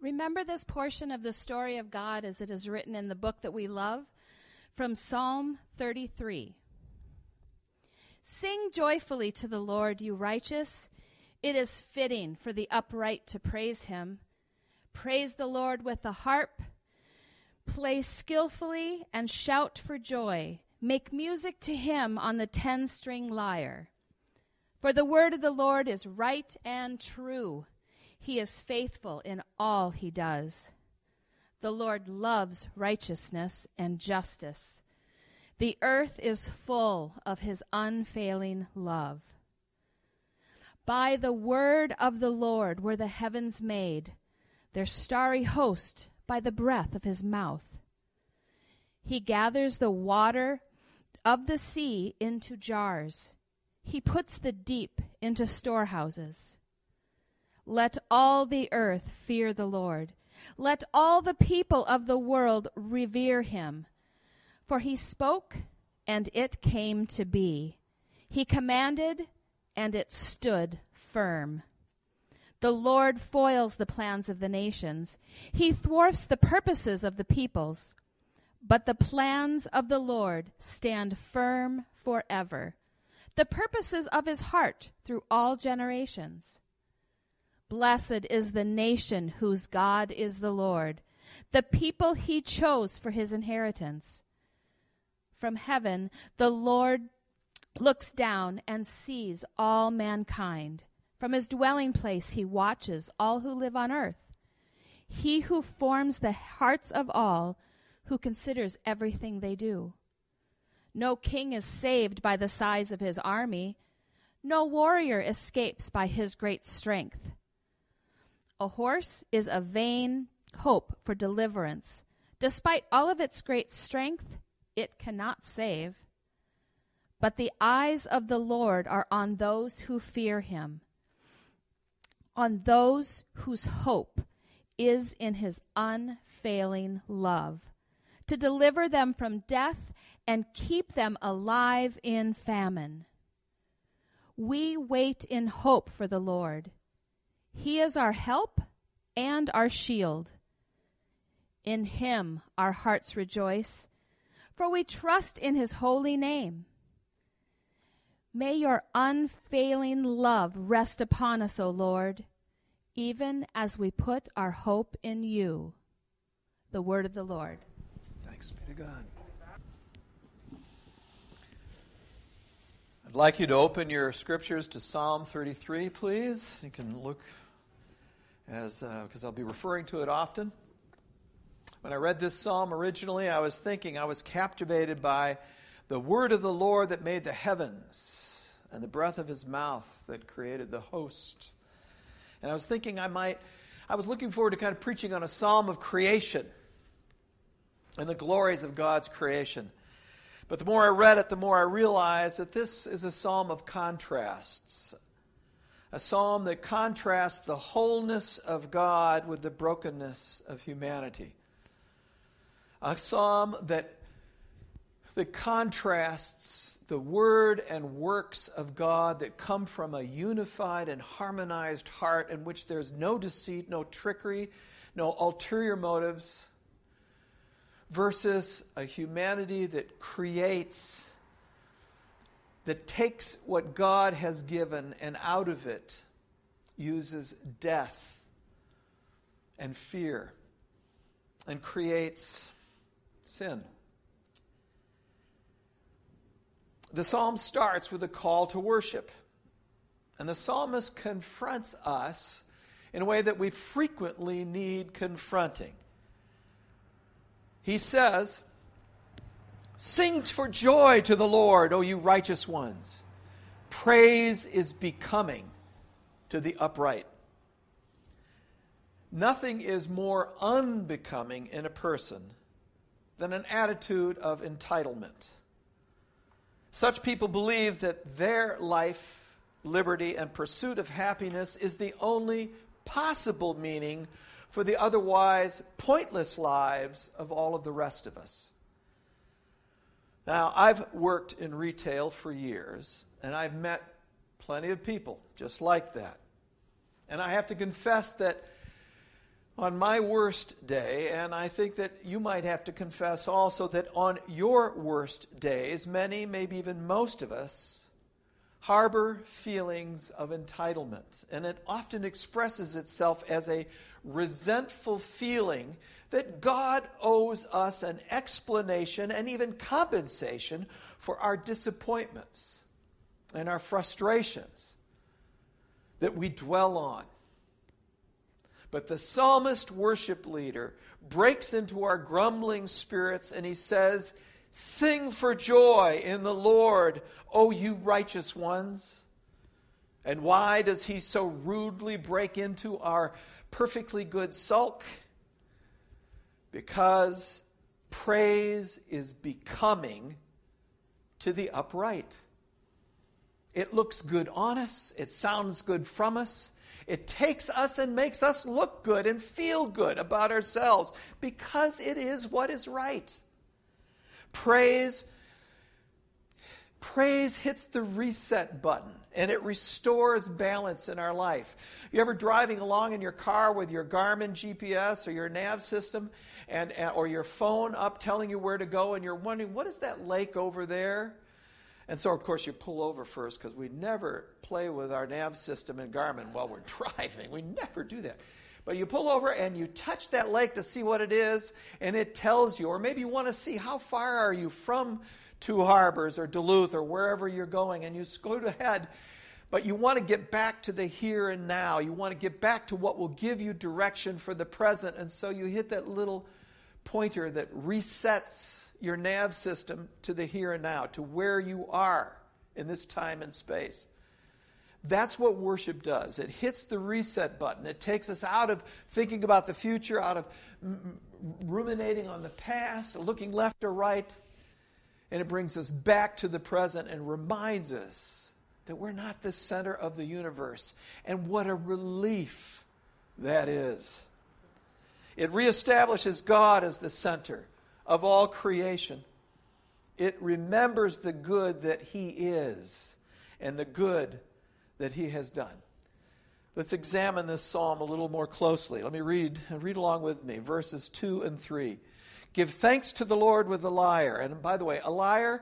Remember this portion of the story of God as it is written in the book that we love from Psalm 33. Sing joyfully to the Lord, you righteous. It is fitting for the upright to praise him. Praise the Lord with the harp. Play skillfully and shout for joy. Make music to him on the 10-string lyre. For the word of the Lord is right and true. He is faithful in all he does. The Lord loves righteousness and justice. The earth is full of his unfailing love. By the word of the Lord were the heavens made, their starry host by the breath of his mouth. He gathers the water of the sea into jars. He puts the deep into storehouses. Let all the earth fear the Lord. Let all the people of the world revere him. For he spoke, and it came to be. He commanded, and it stood firm. The Lord foils the plans of the nations. He thwarts the purposes of the peoples. But the plans of the Lord stand firm forever, the purposes of his heart through all generations. Blessed is the nation whose God is the Lord, the people he chose for his inheritance. From heaven, the Lord looks down and sees all mankind. From his dwelling place, he watches all who live on earth. He who forms the hearts of all, who considers everything they do. No king is saved by the size of his army. No warrior escapes by his great strength. A horse is a vain hope for deliverance. Despite all of its great strength, it cannot save. But the eyes of the Lord are on those who fear him, on those whose hope is in his unfailing love, to deliver them from death and keep them alive in famine. We wait in hope for the Lord. He is our help and our shield. In him our hearts rejoice, for we trust in his holy name. May your unfailing love rest upon us, O Lord, even as we put our hope in you. The word of the Lord. Thanks be to God. I'd like you to open your scriptures to Psalm 33, please. You can look because I'll be referring to it often. When I read this psalm originally, I was captivated by the word of the Lord that made the heavens and the breath of his mouth that created the host. And I was thinking I was looking forward to kind of preaching on a psalm of creation and the glories of God's creation. But the more I read it, the more I realized that this is a psalm of contrasts. A psalm that contrasts the wholeness of God with the brokenness of humanity. A psalm that contrasts the word and works of God that come from a unified and harmonized heart in which there's no deceit, no trickery, no ulterior motives, versus a humanity that creates, that takes what God has given and out of it uses death and fear and creates sin. The psalm starts with a call to worship. And the psalmist confronts us in a way that we frequently need confronting. He says, "Sing for joy to the Lord, O you righteous ones. Praise is becoming to the upright." Nothing is more unbecoming in a person than an attitude of entitlement. Such people believe that their life, liberty, and pursuit of happiness is the only possible meaning for the otherwise pointless lives of all of the rest of us. Now, I've worked in retail for years, and I've met plenty of people just like that. And I have to confess that On my worst day, and I think that you might have to confess also that on your worst days, many, maybe even most of us, harbor feelings of entitlement. And it often expresses itself as a resentful feeling that God owes us an explanation and even compensation for our disappointments and our frustrations that we dwell on. But the psalmist worship leader breaks into our grumbling spirits and he says, "Sing for joy in the Lord, O you righteous ones." And why does he so rudely break into our perfectly good sulk? Because praise is becoming to the upright. It looks good on us. It sounds good from us. It takes us and makes us look good and feel good about ourselves because it is what is right. Praise hits the reset button and it restores balance in our life. You ever driving along in your car with your Garmin GPS or your nav system or your phone up telling you where to go and you're wondering, what is that lake over there? And so, of course, you pull over first because we never play with our nav system in Garmin while we're driving. We never do that. But you pull over and you touch that lake to see what it is, and it tells you, or maybe you want to see how far are you from Two Harbors or Duluth or wherever you're going, and you go ahead, but you want to get back to the here and now. You want to get back to what will give you direction for the present, and so you hit that little pointer that resets your nav system to the here and now, to where you are in this time and space. That's what worship does. It hits the reset button. It takes us out of thinking about the future, out of ruminating on the past, looking left or right, and it brings us back to the present and reminds us that we're not the center of the universe. And what a relief that is. It reestablishes God as the center of all creation. It remembers the good that He is and the good that He has done. Let's examine this psalm a little more closely. Let me read along with me, verses 2 and 3. Give thanks to the Lord with the lyre. And by the way, a lyre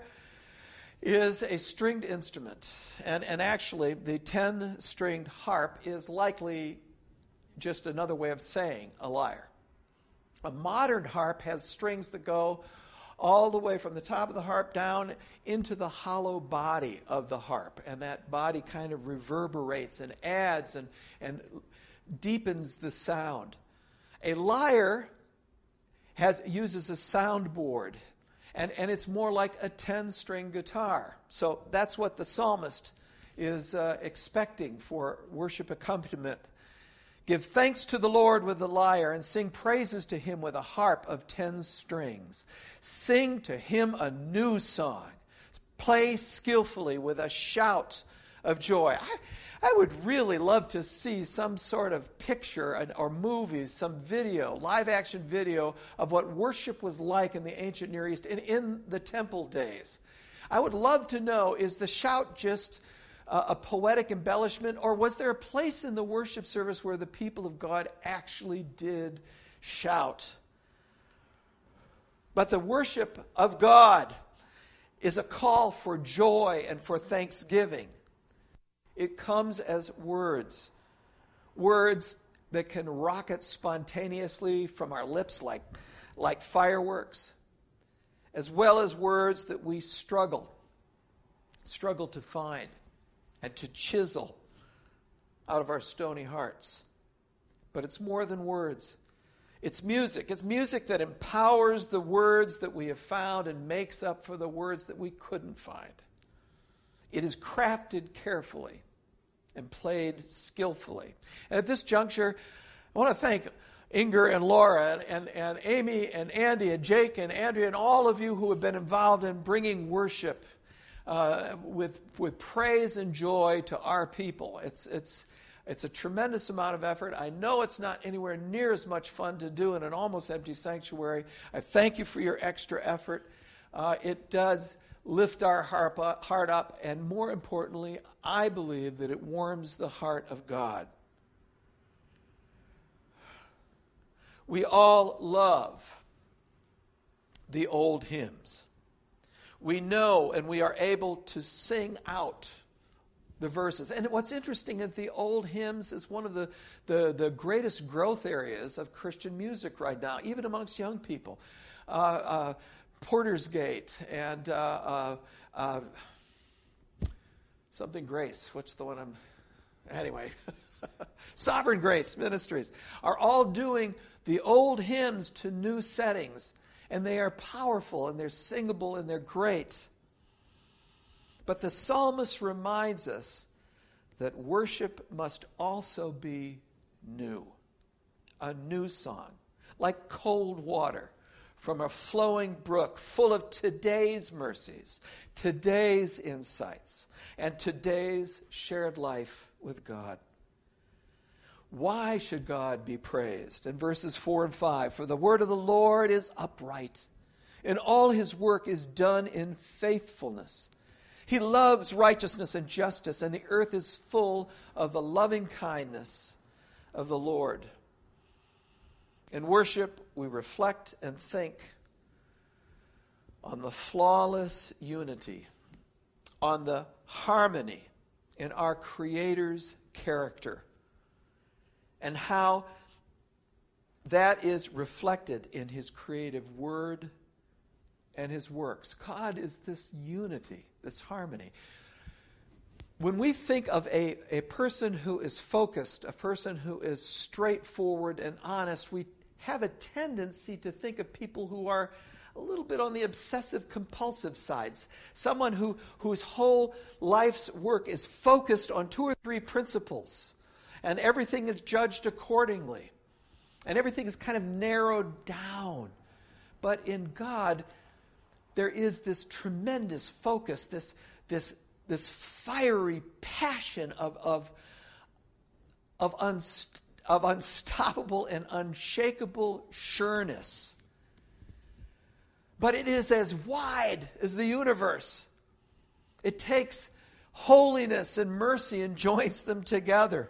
is a stringed instrument. And actually, the 10-stringed harp is likely just another way of saying a lyre. A modern harp has strings that go all the way from the top of the harp down into the hollow body of the harp. And that body kind of reverberates and adds and deepens the sound. A lyre uses a soundboard, and it's more like a 10-string guitar. So that's what the psalmist is expecting for worship accompaniment. Give thanks to the Lord with the lyre and sing praises to Him with a harp of 10 strings. Sing to Him a new song. Play skillfully with a shout of joy. I would really love to see some sort of picture or movies, some video, live action video of what worship was like in the ancient Near East and in the temple days. I would love to know, is the shout just a poetic embellishment, or was there a place in the worship service where the people of God actually did shout? But the worship of God is a call for joy and for thanksgiving. It comes as words that can rocket spontaneously from our lips like fireworks, as well as words that we struggle to find and to chisel out of our stony hearts. But it's more than words. It's music. It's music that empowers the words that we have found and makes up for the words that we couldn't find. It is crafted carefully and played skillfully. And at this juncture, I want to thank Inger and Laura and Amy and Andy and Jake and Andrea and all of you who have been involved in bringing worship with praise and joy to our people. It's a tremendous amount of effort. I know it's not anywhere near as much fun to do in an almost empty sanctuary. I thank you for your extra effort. It does lift our heart up, and more importantly, I believe that it warms the heart of God. We all love the old hymns. We know and we are able to sing out the verses. And what's interesting is the old hymns is one of the greatest growth areas of Christian music right now, even amongst young people. Porter's Gate and something Grace. What's the one I'm... Anyway. Sovereign Grace Ministries are all doing the old hymns to new settings. And they are powerful and they're singable and they're great. But the psalmist reminds us that worship must also be new. A new song, like cold water from a flowing brook full of today's mercies, today's insights, and today's shared life with God. Why should God be praised? In verses 4 and 5, for the word of the Lord is upright, and all his work is done in faithfulness. He loves righteousness and justice, and the earth is full of the loving kindness of the Lord. In worship, we reflect and think on the flawless unity, on the harmony in our Creator's character, and how that is reflected in his creative word and his works. God is this unity, this harmony. When we think of a person who is focused, a person who is straightforward and honest, we have a tendency to think of people who are a little bit on the obsessive-compulsive sides. Someone whose whole life's work is focused on 2 or 3 principles. And everything is judged accordingly. And everything is kind of narrowed down. But in God, there is this tremendous focus, this fiery passion of unstoppable and unshakable sureness. But it is as wide as the universe. It takes holiness and mercy and joins them together.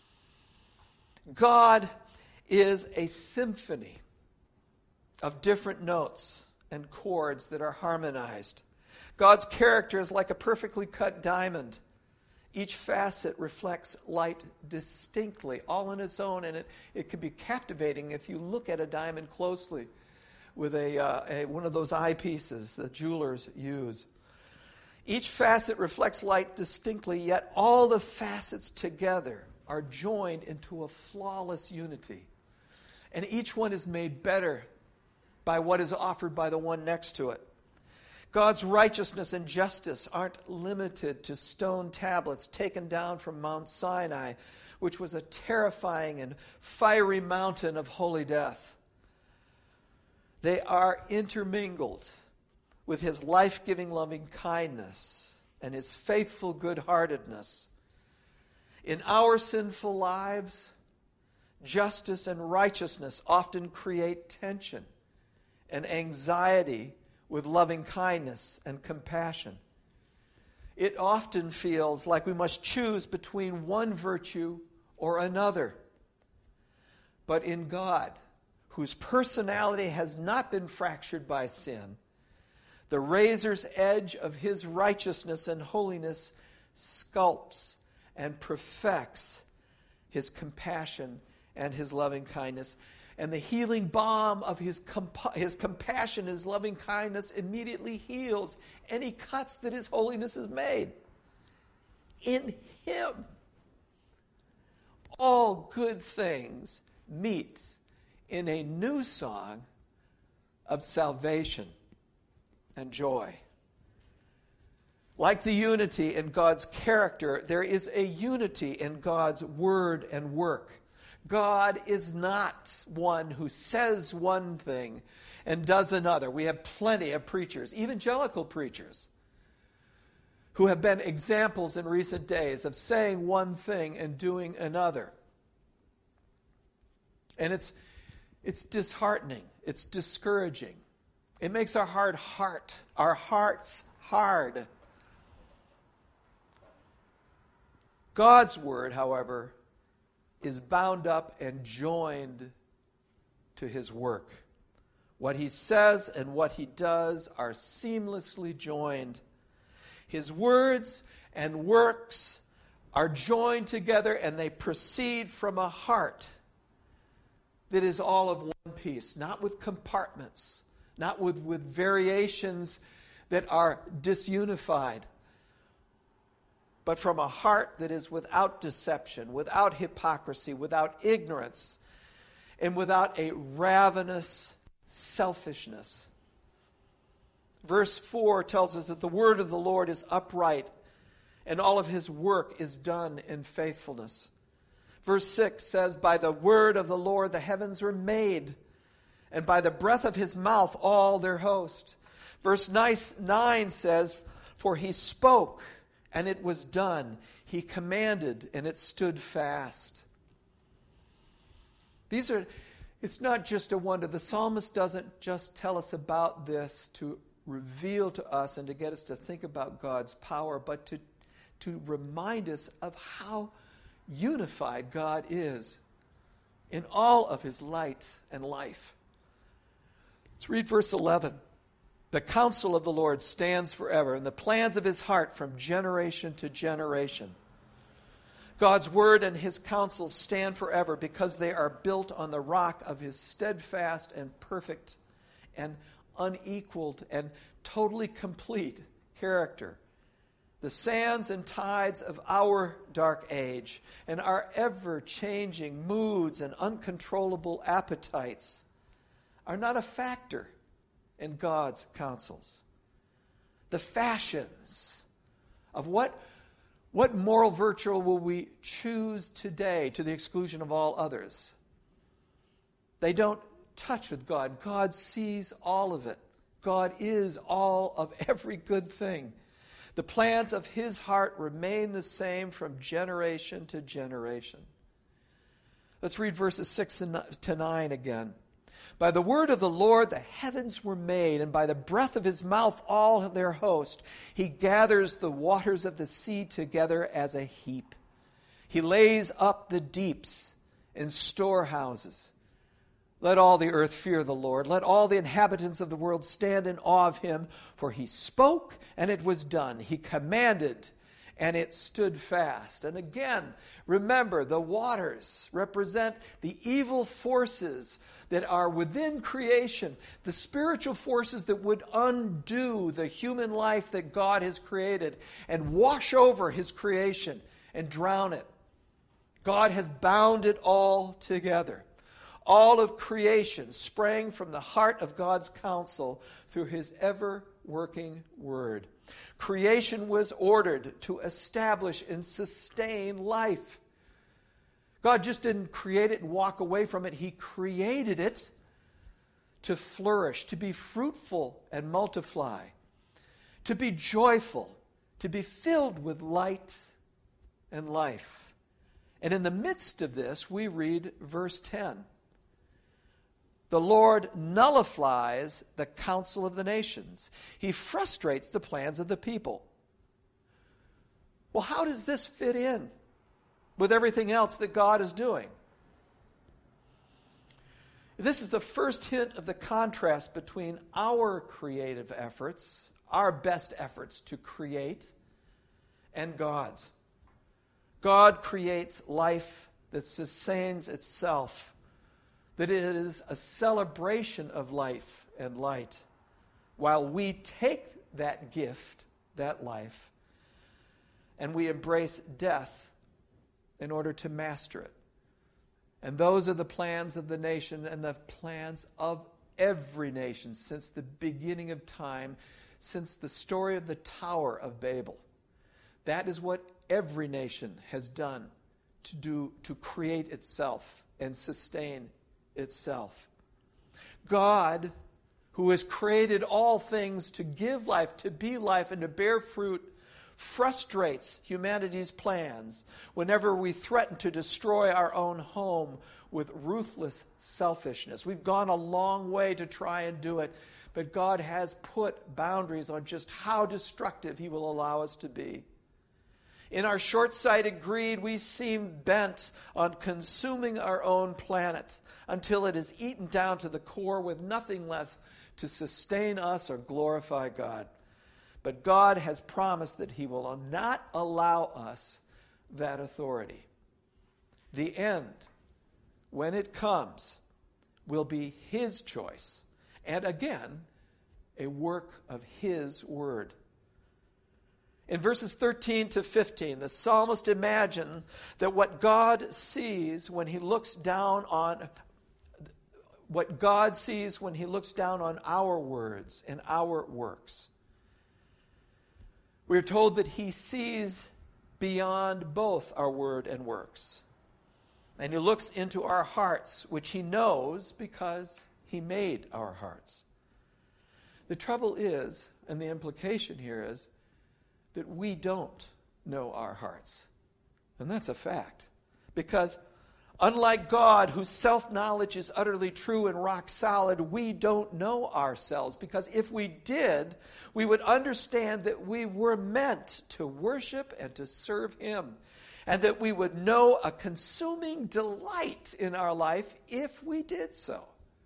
God is a symphony of different notes and chords that are harmonized. God's character is like a perfectly cut diamond. Each facet reflects light distinctly, all on its own, and it can be captivating if you look at a diamond closely with one of those eyepieces that jewelers use. Each facet reflects light distinctly, yet all the facets together are joined into a flawless unity. And each one is made better by what is offered by the one next to it. God's righteousness and justice aren't limited to stone tablets taken down from Mount Sinai, which was a terrifying and fiery mountain of holy death. They are intermingled with his life-giving loving kindness and his faithful good-heartedness. In our sinful lives, justice and righteousness often create tension and anxiety with loving kindness and compassion. It often feels like we must choose between one virtue or another. But in God, whose personality has not been fractured by sin, the razor's edge of his righteousness and holiness sculpts and perfects his compassion and his loving kindness. And the healing balm of his compassion, his loving kindness, immediately heals any cuts that his holiness has made. In him, all good things meet in a new song of salvation and joy. Like the unity in God's character, there is a unity in God's word and work. God is not one who says one thing and does another. We have plenty of preachers, evangelical preachers, who have been examples in recent days of saying one thing and doing another. And it's disheartening. It's discouraging. It makes our hearts hard. God's word, however, is bound up and joined to his work. What he says and what he does are seamlessly joined. His words and works are joined together, and they proceed from a heart that is all of one piece, not with compartments, not with variations that are disunified, but from a heart that is without deception, without hypocrisy, without ignorance, and without a ravenous selfishness. Verse 4 tells us that the word of the Lord is upright, and all of his work is done in faithfulness. Verse 6 says, by the word of the Lord the heavens were made, and by the breath of his mouth all their host. Verse 9 says, for he spoke, and it was done. He commanded, and it stood fast. It's not just a wonder. The psalmist doesn't just tell us about this to reveal to us and to get us to think about God's power, but to remind us of how unified God is in all of his light and life. Let's read verse 11. The counsel of the Lord stands forever, and the plans of his heart from generation to generation. God's word and his counsel stand forever because they are built on the rock of his steadfast and perfect and unequaled and totally complete character. The sands and tides of our dark age and our ever-changing moods and uncontrollable appetites are not a factor in God's counsels. The fashions of what moral virtue will we choose today to the exclusion of all others? They don't touch with God. God sees all of it. God is all of every good thing. The plans of his heart remain the same from generation to generation. Let's read verses 6 to 9 again. By the word of the Lord the heavens were made, and by the breath of his mouth all their host. He gathers the waters of the sea together as a heap. He lays up the deeps in storehouses. Let all the earth fear the Lord. Let all the inhabitants of the world stand in awe of him. For he spoke, and it was done. He commanded, and it stood fast. And again, remember, the waters represent the evil forces that are within creation, the spiritual forces that would undo the human life that God has created and wash over his creation and drown it. God has bound it all together. All of creation sprang from the heart of God's counsel through his ever-working word. Creation was ordered to establish and sustain life. God just didn't create it and walk away from it. He created it to flourish, to be fruitful and multiply, to be joyful, to be filled with light and life. And in the midst of this, we read verse 10. The Lord nullifies the counsel of the nations. He frustrates the plans of the people. Well, how does this fit in with everything else that God is doing? This is the first hint of the contrast between our creative efforts, our best efforts to create, and God's. God creates life that sustains itself, that it is a celebration of life and light, while we take that gift, that life, and we embrace death in order to master it. And those are the plans of the nation and the plans of every nation since the beginning of time, since the story of the Tower of Babel. That is what every nation has done to create itself and sustain itself. God, who has created all things to give life, to be life, and to bear fruit, frustrates humanity's plans whenever we threaten to destroy our own home with ruthless selfishness. We've gone a long way to try and do it, but God has put boundaries on just how destructive he will allow us to be. In our short-sighted greed, we seem bent on consuming our own planet until it is eaten down to the core with nothing less to sustain us or glorify God. But God has promised that He will not allow us that authority. The end, when it comes, will be His choice, and again, a work of His word. In verses 13 to 15, the psalmist imagined that what God sees when He looks down on our words and our works. We are told that He sees beyond both our word and works. And He looks into our hearts, which He knows because He made our hearts. The trouble is, and the implication here is, that we don't know our hearts. And that's a fact. Because unlike God, whose self-knowledge is utterly true and rock solid, we don't know ourselves. Because if we did, we would understand that we were meant to worship and to serve Him. And that we would know a consuming delight in our life if we did so.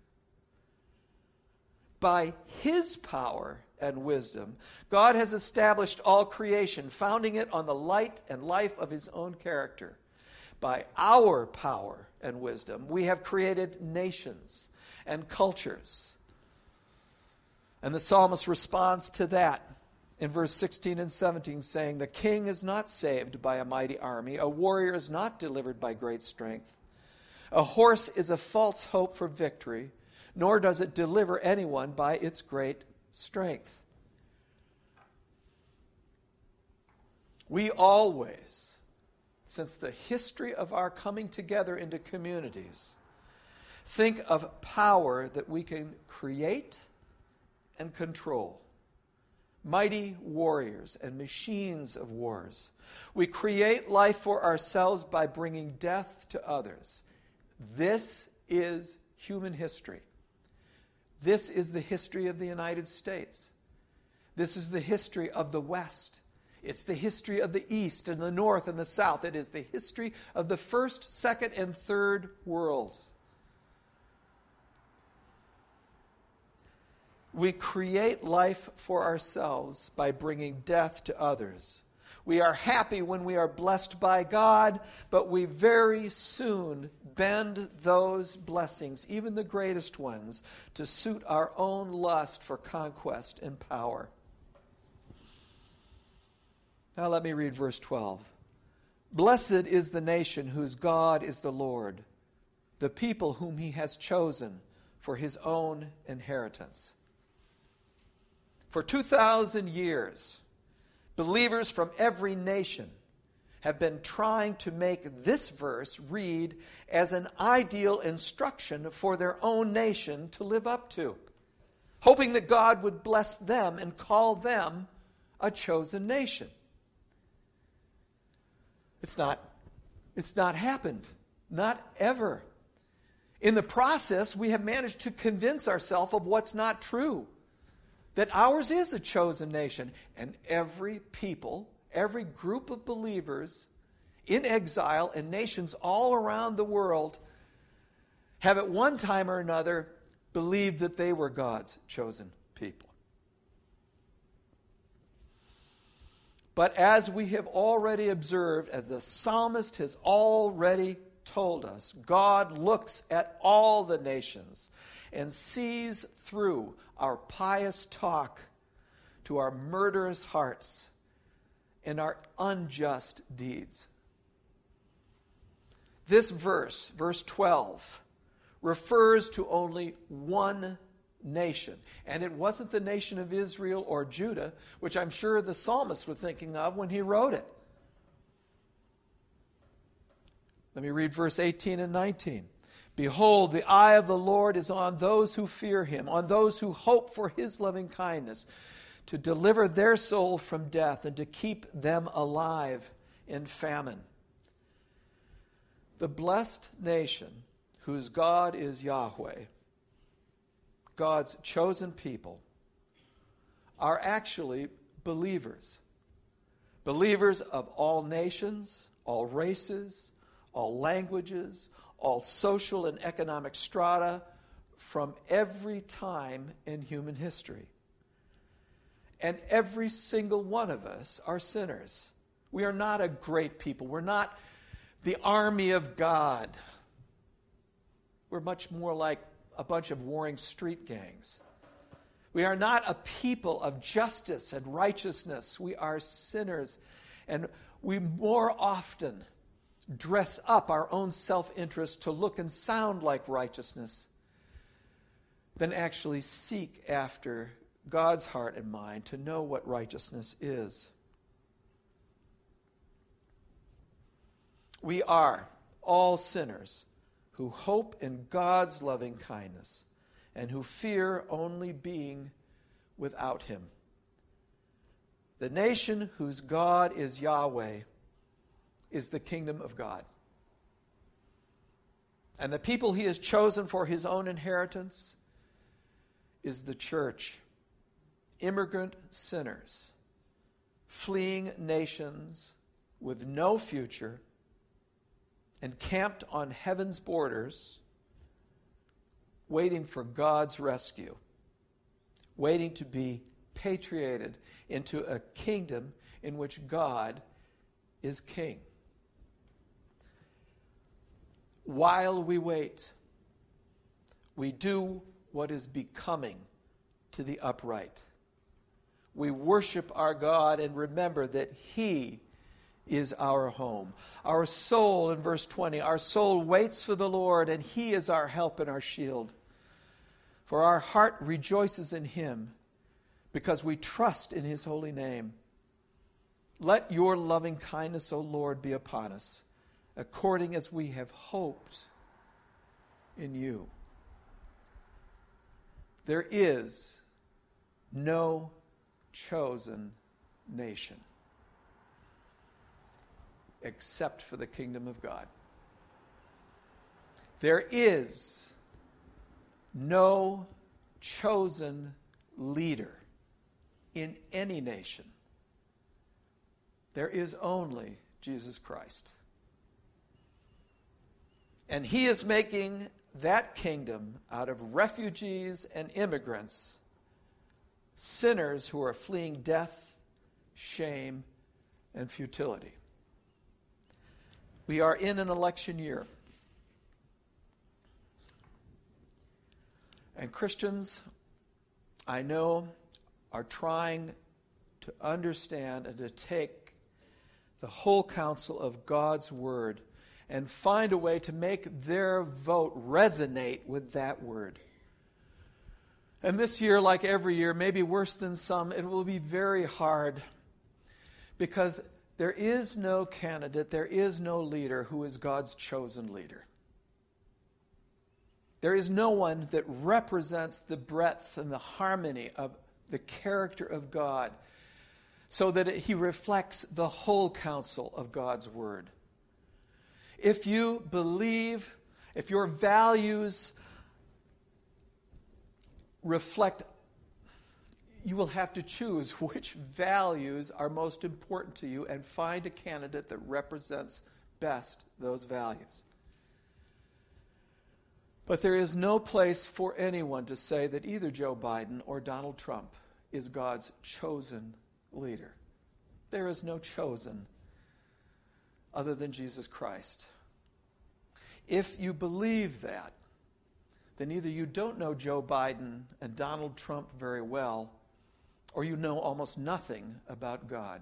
By His power and wisdom, God has established all creation, founding it on the light and life of His own character. By our power and wisdom, we have created nations and cultures. And the psalmist responds to that in verse 16 and 17, saying, "The king is not saved by a mighty army. A warrior is not delivered by great strength. A horse is a false hope for victory, nor does it deliver anyone by its great strength." We always, since the history of our coming together into communities, think of power that we can create and control. Mighty warriors and machines of wars. We create life for ourselves by bringing death to others. This is human history. This is the history of the United States. This is the history of the West. It's the history of the East and the North and the South. It is the history of the first, second, and third worlds. We create life for ourselves by bringing death to others. We are happy when we are blessed by God, but we very soon bend those blessings, even the greatest ones, to suit our own lust for conquest and power. Now let me read verse 12. "Blessed is the nation whose God is the Lord, the people whom He has chosen for His own inheritance." For 2,000 years, believers from every nation have been trying to make this verse read as an ideal instruction for their own nation to live up to, hoping that God would bless them and call them a chosen nation. It's not happened. Not ever. In the process, we have managed to convince ourselves of what's not true. That ours is a chosen nation. And every people, every group of believers in exile and nations all around the world have at one time or another believed that they were God's chosen people. But as we have already observed, as the psalmist has already told us, God looks at all the nations and sees through our pious talk to our murderous hearts and our unjust deeds. This verse, verse 12, refers to only one nation. And it wasn't the nation of Israel or Judah, which I'm sure the psalmist was thinking of when he wrote it. Let me read verse 18 and 19. "Behold, the eye of the Lord is on those who fear Him, on those who hope for His loving kindness, to deliver their soul from death and to keep them alive in famine." The blessed nation, whose God is Yahweh, God's chosen people, are actually believers. Believers of all nations, all races, all languages, all social and economic strata, from every time in human history. And every single one of us are sinners. We are not a great people. We're not the army of God. We're much more like a bunch of warring street gangs. We are not a people of justice and righteousness. We are sinners. And we more often dress up our own self-interest to look and sound like righteousness than actually seek after God's heart and mind to know what righteousness is. We are all sinners who hope in God's loving kindness and who fear only being without him. The nation whose God is Yahweh is the kingdom of God. And the people he has chosen for his own inheritance is the church. Immigrant sinners, fleeing nations with no future, encamped on heaven's borders, waiting for God's rescue, waiting to be patriated into a kingdom in which God is king. While we wait, we do what is becoming to the upright. We worship our God and remember that he is our home. Our soul, in verse 20, our soul waits for the Lord, and he is our help and our shield. For our heart rejoices in him, because we trust in his holy name. Let your loving kindness, O Lord, be upon us, according as we have hoped in you. There is no chosen nation except for the kingdom of God. There is no chosen leader in any nation. There is only Jesus Christ. And he is making that kingdom out of refugees and immigrants, sinners who are fleeing death, shame, and futility. We are in an election year. And Christians, I know, are trying to understand and to take the whole counsel of God's word and find a way to make their vote resonate with that word. And this year, like every year, maybe worse than some, it will be very hard because there is no candidate, there is no leader who is God's chosen leader. There is no one that represents the breadth and the harmony of the character of God so that he reflects the whole counsel of God's word. If you believe, if your values reflect, you will have to choose which values are most important to you and find a candidate that represents best those values. But there is no place for anyone to say that either Joe Biden or Donald Trump is God's chosen leader. There is no chosen other than Jesus Christ. If you believe that, then either you don't know Joe Biden and Donald Trump very well, or you know almost nothing about God.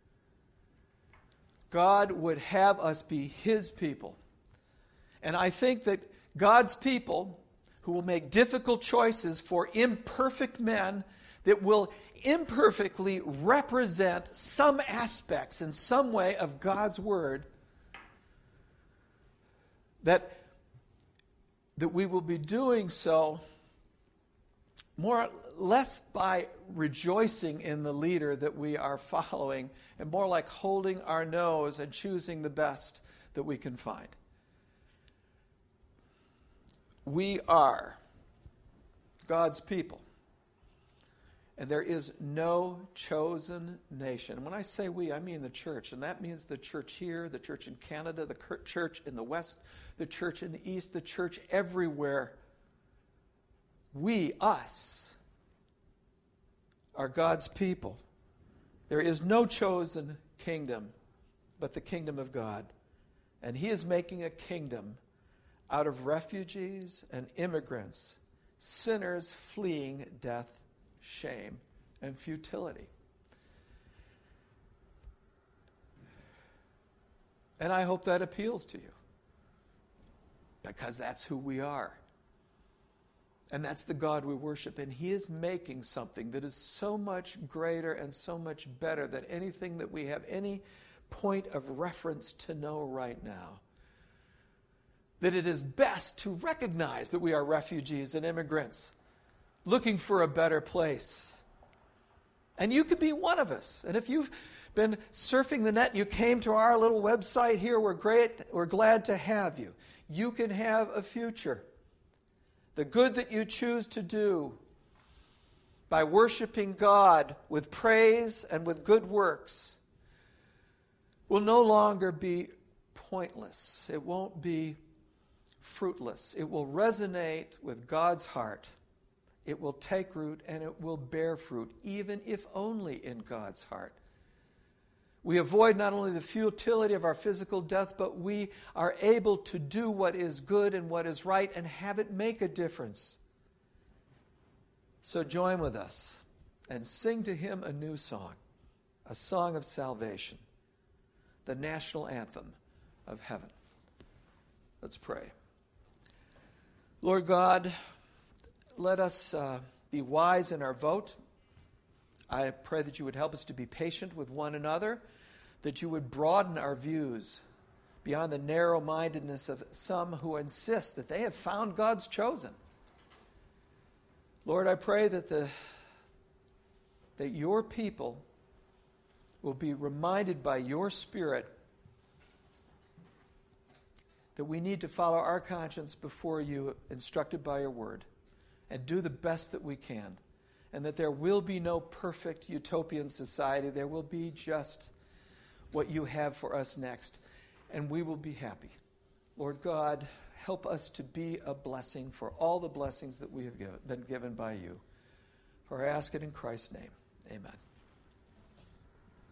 God would have us be his people. And I think that God's people who will make difficult choices for imperfect men that will imperfectly represent some aspects in some way of God's word, that we will be doing so less by rejoicing in the leader that we are following and more like holding our nose and choosing the best that we can find. We are God's people. And there is no chosen nation. And when I say we, I mean the church. And that means the church here, the church in Canada, the church in the West, the church in the East, the church everywhere. We, us, are God's people. There is no chosen kingdom but the kingdom of God. And He is making a kingdom out of refugees and immigrants, sinners fleeing death, shame, and futility. And I hope that appeals to you, because that's who we are. And that's the God we worship. And He is making something that is so much greater and so much better than anything that we have any point of reference to know right now. That it is best to recognize that we are refugees and immigrants looking for a better place. And you could be one of us. And if you've been surfing the net and you came to our little website here, we're glad to have you. You can have a future. The good that you choose to do by worshiping God with praise and with good works will no longer be pointless. It won't be fruitless. It will resonate with God's heart. It will take root and it will bear fruit, even if only in God's heart. We avoid not only the futility of our physical death, but we are able to do what is good and what is right and have it make a difference. So join with us and sing to Him a new song, a song of salvation, the national anthem of heaven. Let's pray. Lord God, let us be wise in our vote. I pray that you would help us to be patient with one another, that you would broaden our views beyond the narrow-mindedness of some who insist that they have found God's chosen. Lord, I pray that your people will be reminded by your Spirit that we need to follow our conscience before you, instructed by your word, and do the best that we can. And that there will be no perfect utopian society. There will be just what you have for us next. And we will be happy. Lord God, help us to be a blessing for all the blessings that we have been given by you. For I ask it in Christ's name. Amen.